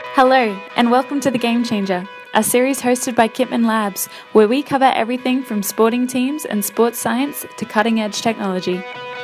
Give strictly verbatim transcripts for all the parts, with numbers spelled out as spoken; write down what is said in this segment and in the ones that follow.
Hello, and welcome to The Game Changer, a series hosted by Kitman Labs, where we cover everything from sporting teams and sports science to cutting-edge technology.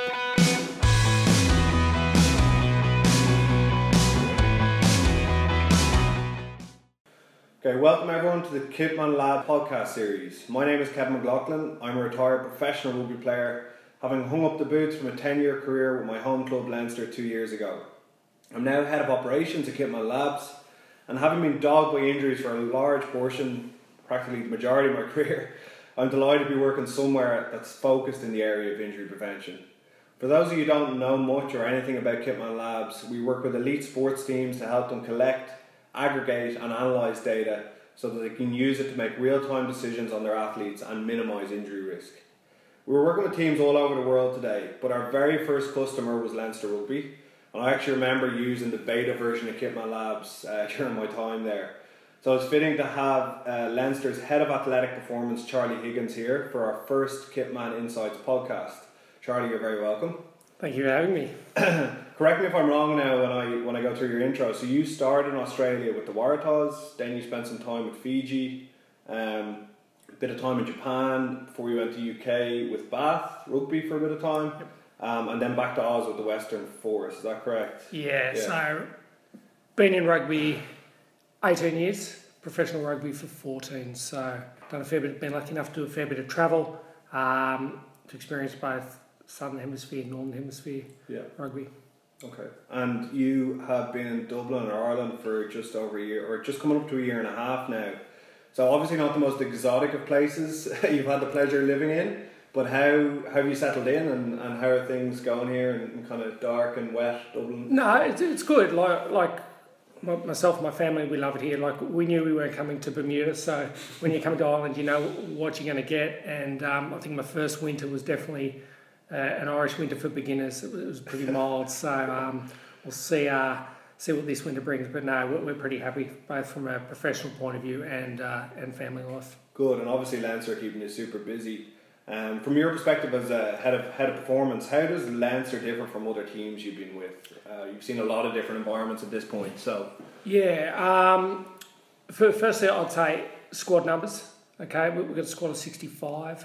Okay, welcome everyone to the Kitman Lab podcast series. My name is Kevin McLaughlin. I'm a retired professional rugby player, having hung up the boots from a ten-year career with my home club Leinster two years ago. I'm now head of operations at Kitman Labs, and having been dogged by injuries for a large portion, practically the majority of my career, I'm delighted to be working somewhere that's focused in the area of injury prevention. For those of you who don't know much or anything about Kitman Labs, we work with elite sports teams to help them collect, aggregate and analyse data so that they can use it to make real-time decisions on their athletes and minimise injury risk. We're working with teams all over the world today, but our very first customer was Leinster Rugby, and I actually remember using the beta version of Kitman Labs uh, during my time there. So it's fitting to have uh, Leinster's Head of Athletic Performance, Charlie Higgins, here for our first Kitman Insights podcast. Charlie, you're very welcome. Thank you for having me. Correct me if I'm wrong now when I when I go through your intro. So you started in Australia with the Waratahs, then you spent some time with Fiji, um, a bit of time in Japan before you went to U K with Bath Rugby for a bit of time, Yep. um, and then back to Oz with the Western Force. Is that correct? Yeah, Yeah. so been in rugby eighteen years, professional rugby for fourteen. So done a fair bit, been lucky enough to do a fair bit of travel, um, to experience both Southern Hemisphere, Northern Hemisphere Yeah. rugby. Okay. And you have been in Dublin or Ireland for just over a year, or just coming up to a year and a half now. So obviously not the most exotic of places you've had the pleasure of living in, but how, how have you settled in and, and how are things going here in, in kind of dark and wet Dublin? No, it's, it's good. Like, like my, myself and my family, we love it here. Like we knew we weren't coming to Bermuda, so when you come to Ireland, you know what you're going to get. And um, I think my first winter was definitely Uh, an Irish winter for beginners. It was pretty mild, so um, we'll see uh, see what this winter brings. But no, we're, we're pretty happy, both from a professional point of view and uh, and family life. Good, and obviously Leinster are keeping you super busy. Um, from your perspective as a head of head of performance, how does Leinster differ from other teams you've been with? Uh, you've seen a lot of different environments at this point, so yeah. Um, for, firstly, I'd say squad numbers. Okay, we- we've got a squad of sixty-five.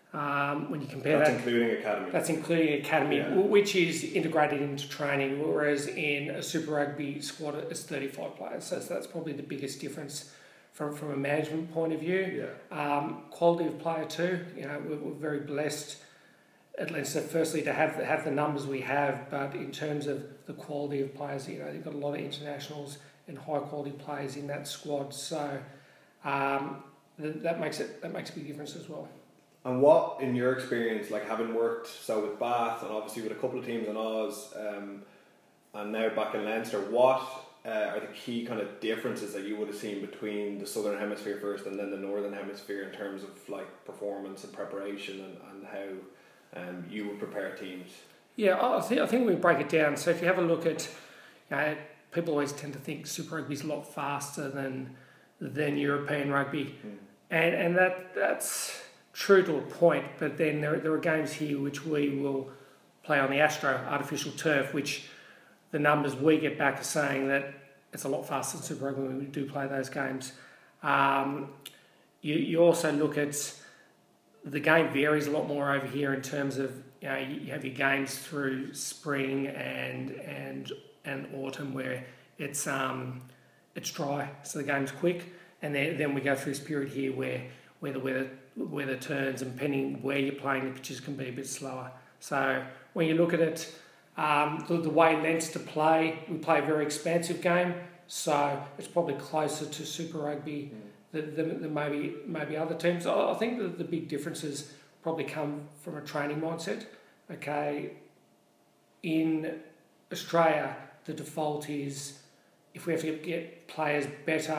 Um, when you compare that's that, including academy. That's including academy, Yeah. which is integrated into training, whereas in a Super Rugby squad it's thirty-five players. So that's probably the biggest difference from, from a management point of view. Yeah. Um, quality of player too. You know, we're, we're very blessed at Leinster, firstly to have have the numbers we have, but in terms of the quality of players, you know, you've got a lot of internationals and high quality players in that squad. So um, th- that makes it that makes a big difference as well. And what, in your experience, like having worked so with Bath and obviously with a couple of teams in Oz, um, and now back in Leinster, what uh, are the key kind of differences that you would have seen between the Southern Hemisphere first and then the Northern Hemisphere in terms of like performance and preparation and, and how um, you would prepare teams? Yeah, I think I think we break it down. So if you have a look at, you know, people always tend to think Super Rugby is a lot faster than than European rugby, mm. and and that that's true to a point, but then there, there are games here which we will play on the Astro artificial turf, which the numbers we get back are saying that it's a lot faster than Super Rugby when we do play those games. Um, you, you also look at the game varies a lot more over here in terms of, you know, you have your games through spring and and and autumn where it's um it's dry, so the game's quick, and then then we go through this period here where where the weather weather turns, and depending where you're playing, the pitches can be a bit slower. So when you look at it, um, the, the way Leinster play, we play a very expansive game, so it's probably closer to Super Rugby mm. than, than, than maybe maybe other teams. I, I think that the big differences probably come from a training mindset. Okay, in Australia, the default is if we have to get players better,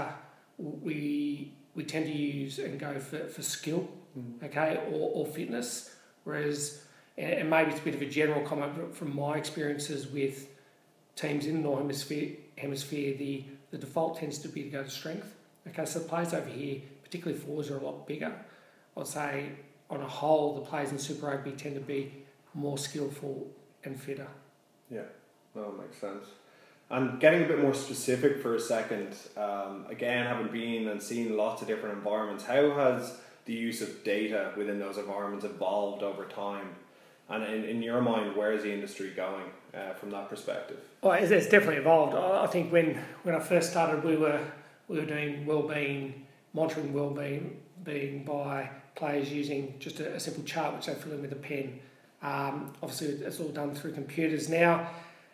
we we tend to use and go for, for skill, mm. okay, or, or fitness, whereas, and maybe it's a bit of a general comment, but from my experiences with teams in the Northern Hemisphere, hemisphere the, the default tends to be to go to strength. Okay, so the players over here, particularly forwards, are a lot bigger. I'd say, on a whole, the players in Super Rugby tend to be more skillful and fitter. Yeah, no, that makes sense. And getting a bit more specific for a second, um, again, having been and seen lots of different environments, how has the use of data within those environments evolved over time? And in, in your mind, where is the industry going uh, from that perspective? Well, it's, it's definitely evolved. I I think when, when I first started, we were we were doing wellbeing, monitoring wellbeing being by players using just a, a simple chart which they fill in with a pen. Um, obviously, it's all done through computers now.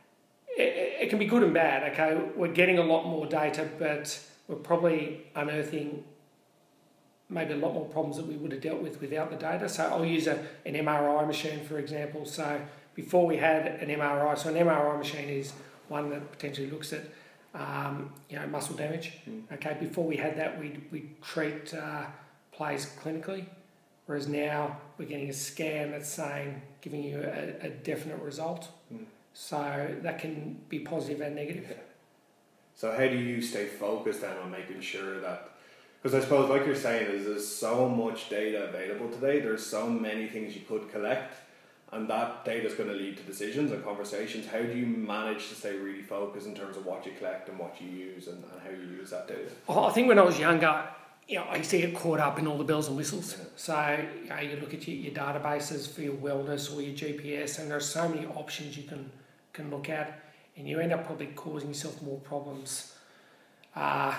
It, it can be good and bad. Okay, we're getting a lot more data, but we're probably unearthing maybe a lot more problems that we would have dealt with without the data. So I'll use a, an M R I machine, for example. So before we had an M R I, so an M R I machine is one that potentially looks at um, you know, muscle damage. Mm. Okay, before we had that, we'd, we'd treat uh, players clinically, whereas now we're getting a scan that's saying, giving you a, a definite result. Mm. So that can be positive and negative. Yeah. So how do you stay focused then on making sure that, because I suppose like you're saying, is there's so much data available today, there's so many things you could collect, and that data is going to lead to decisions and conversations. How do you manage to stay really focused in terms of what you collect and what you use and, and how you use that data? I think when I was younger, you know, I used to get caught up in all the bells and whistles. Yeah. So you know, you look at your, your databases for your wellness or your G P S, and there are so many options you can can look at, and you end up probably causing yourself more problems uh,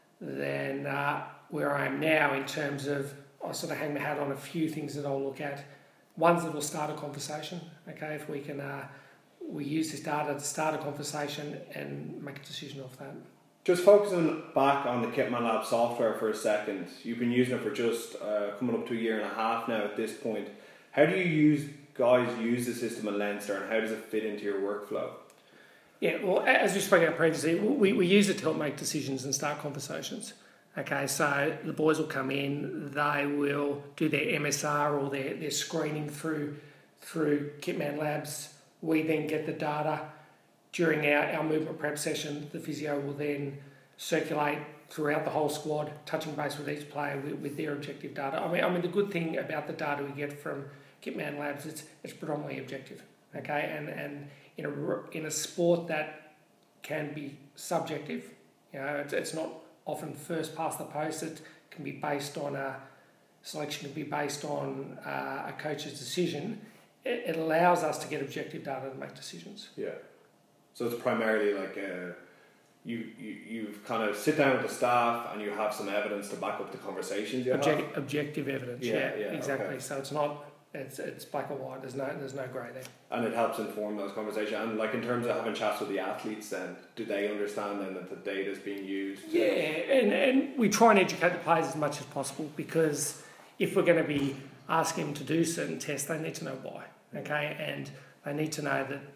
than uh, where I am now in terms of I sort of hang my hat on a few things that I'll look at. Ones that will start a conversation. Okay, if we can, uh, we use this data to start a conversation and make a decision off that. Just focusing back on the Kitman Lab software for a second, you've been using it for just uh, coming up to a year and a half now at this point. How do you use guys use the system in Leinster, and how does it fit into your workflow? Yeah, well, as we spoke about previously, we, we use it to help make decisions and start conversations. Okay, so the boys will come in, they will do their M S R or their, their screening through through Kitman Labs. We then get the data. During our, our movement prep session, the physio will then circulate throughout the whole squad, touching base with each player with, with their objective data. I mean, I mean, the good thing about the data we get from Kitman Labs, it's it's predominantly objective. Okay, and and in a in a sport that can be subjective, you know, it's, it's not often first past the post. It can be based on a selection, can be based on uh, a coach's decision. It, it allows us to get objective data to make decisions. Yeah. So it's primarily like a, you, you, you've kind of sit down with the staff and you have some evidence to back up the conversations you Object, have? Objective evidence, yeah, yeah, yeah exactly. Okay. So it's not, it's it's black or white, there's no there's no grey there. And it helps inform those conversations. And like in terms of having chats with the athletes then, do they understand then that the data is being used? Yeah, and, and we try and educate the players as much as possible, because if we're going to be asking them to do certain tests, they need to know why, okay? And they need to know that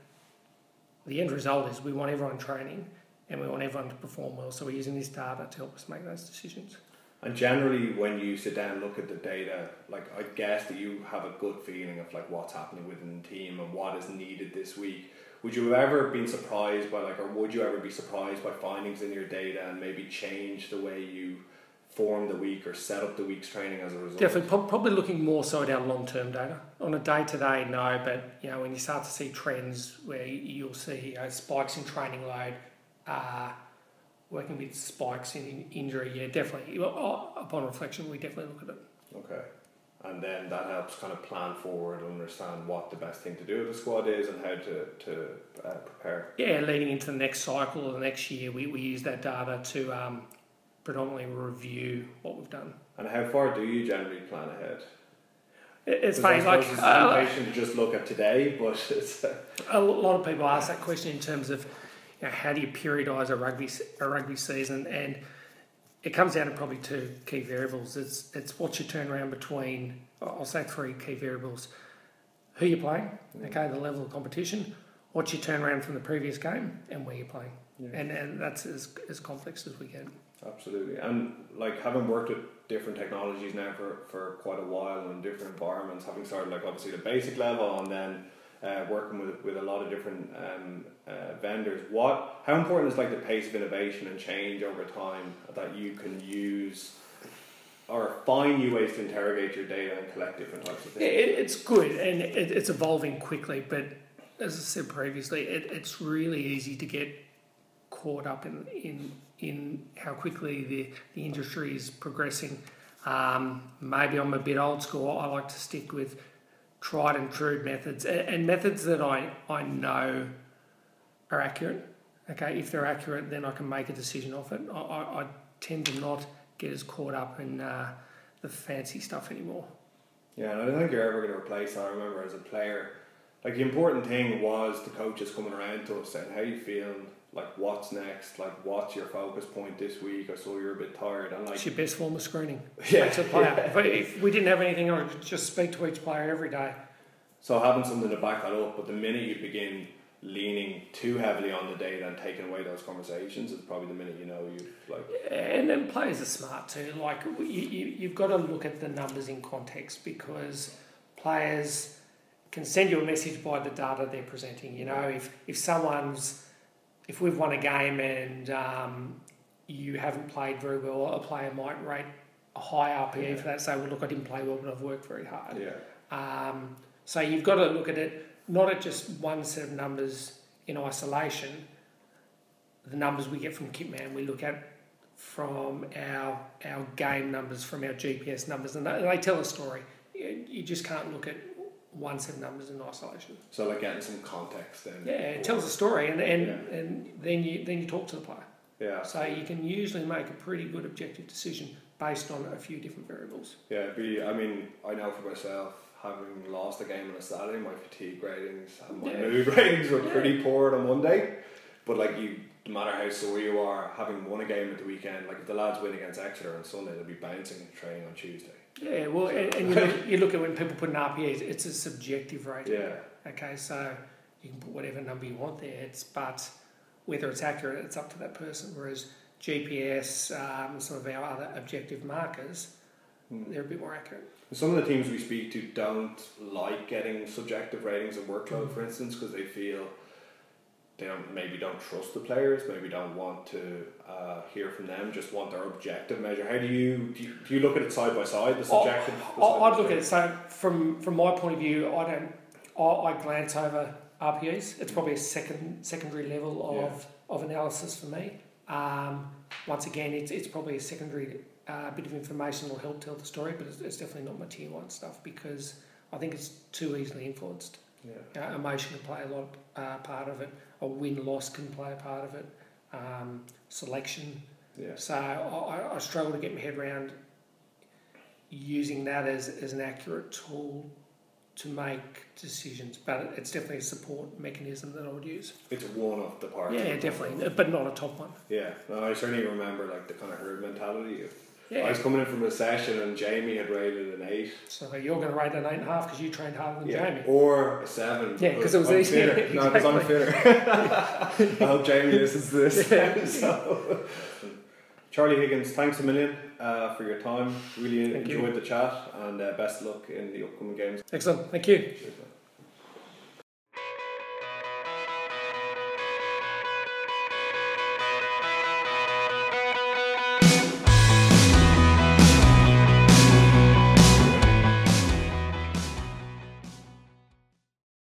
the end result is we want everyone training and we want everyone to perform well. So we're using this data to help us make those decisions. And generally when you sit down and look at the data, like I guess that you have a good feeling of like what's happening within the team and what is needed this week. Would you have ever been surprised by like, or would you ever be surprised by findings in your data and maybe change the way you form the week or set up the week's training as a result? Definitely, probably looking more so at our long-term data. On a day-to-day, no, but you know, when you start to see trends where you'll see you know, spikes in training load, uh, working with spikes in injury, yeah, definitely. Upon reflection, we definitely look at it. Okay. And then that helps kind of plan forward, understand what the best thing to do with the squad is and how to, to uh, prepare. Yeah, leading into the next cycle or the next year, we, we use that data to um, predominantly review what we've done. And how far do you generally plan ahead? It's funny, like it's uh, a temptation to just look at today, but it's uh, a lot of people ask that question in terms of, you know, how do you periodise a rugby a rugby season, and it comes down to probably two key variables. It's it's what's your turnaround between, I'll say three key variables: who you're playing, okay, the level of competition, what's your turnaround from the previous game, and where you're playing, yeah. and and that's as as complex as we get. Absolutely. And like having worked with different technologies now for, for quite a while in different environments, having started like obviously the basic level and then uh, working with with a lot of different um, uh, vendors, what how important is like the pace of innovation and change over time that you can use or find new ways to interrogate your data and collect different types of things? It, it's good and it, it's evolving quickly, but as I said previously, it, it's really easy to get caught up in in, in how quickly the, the industry is progressing. Um, maybe I'm a bit old school. I like to stick with tried and true methods and, and methods that I, I know are accurate. Okay, if they're accurate, then I can make a decision off it. I, I, I tend to not get as caught up in uh, the fancy stuff anymore. Yeah, and I don't think you're ever going to replace that. I remember as a player, like the important thing was the coaches coming around to us saying, how you feeling? Like, what's next? Like, what's your focus point this week? I saw you're a bit tired. And like, it's your best form of screening. Yeah. To the player. Yeah. If, if we didn't have anything, I would just speak to each player every day. So having something to back that up, but the minute you begin leaning too heavily on the data and taking away those conversations, is probably the minute you know you've like. And then players are smart too. Like you, you, you've got to look at the numbers in context, because players can send you a message by the data they're presenting. You know, if if someone's, if we've won a game and um, you haven't played very well, a player might rate a high R P E yeah. for that. Say, well, look, I didn't play well, but I've worked very hard. Yeah. Um, so you've got to look at it not at just one set of numbers in isolation. The numbers we get from Kitman, we look at from our our game numbers, from our G P S numbers, and they, they tell a story. You, you just can't look at one set of numbers in isolation. So like getting some context then. Yeah, it tells a story, and and, yeah. and then you then you talk to the player. Yeah. So you can usually make a pretty good objective decision based on a few different variables. Yeah, it'd be, I mean, I know for myself, having lost a game on a Saturday, my fatigue ratings and my Yeah. mood ratings were Yeah. pretty poor on Monday. But like you, no matter how sore you are, having won a game at the weekend, like if the lads win against Exeter on Sunday, they'll be bouncing and training on Tuesday. Yeah, well, and, and you, look, you look at when people put an R P E, it's a subjective rating. Yeah. Okay, so you can put whatever number you want there. It's but whether it's accurate, it's up to that person. Whereas G P S, um, some of our other objective markers, mm. they're a bit more accurate. Some of the teams we speak to don't like getting subjective ratings of workload, for instance, because they feel they don't maybe don't trust the players, maybe don't want to uh, hear from them, just want their objective measure. How do you do you, do you look at it side by side, the subjective? Oh, I'd look at it, so from from my point of view, I don't I, I glance over R P Es. It's probably a second secondary level of, yeah. of analysis for me. Um, once again, it's it's probably a secondary uh, bit of information that will help tell the story, but it's, it's definitely not my tier one stuff, because I think it's too easily influenced. Yeah. Uh, emotion can play a lot uh, part of it. A win-loss can play a part of it. Um, selection. Yeah. So I, I struggle to get my head around using that as, as an accurate tool to make decisions, but it's definitely a support mechanism that I would use. It's one of the parts. Yeah, definitely, but not a top one. Yeah, no, I certainly remember like the kind of herd mentality. Of, yeah. I was coming in from a session and Jamie had rated an eight. So you're going to rate an eight and a half because you trained harder than yeah. Jamie. Or a seven. Yeah, because it was easy. Exactly. No, because I'm fitter. I hope Jamie listens to this. Yeah. So, Charlie Higgins, thanks a million uh, for your time. Really Thank enjoyed you. the chat, and uh, best of luck in the upcoming games. Excellent. Thank you. Cheers, man.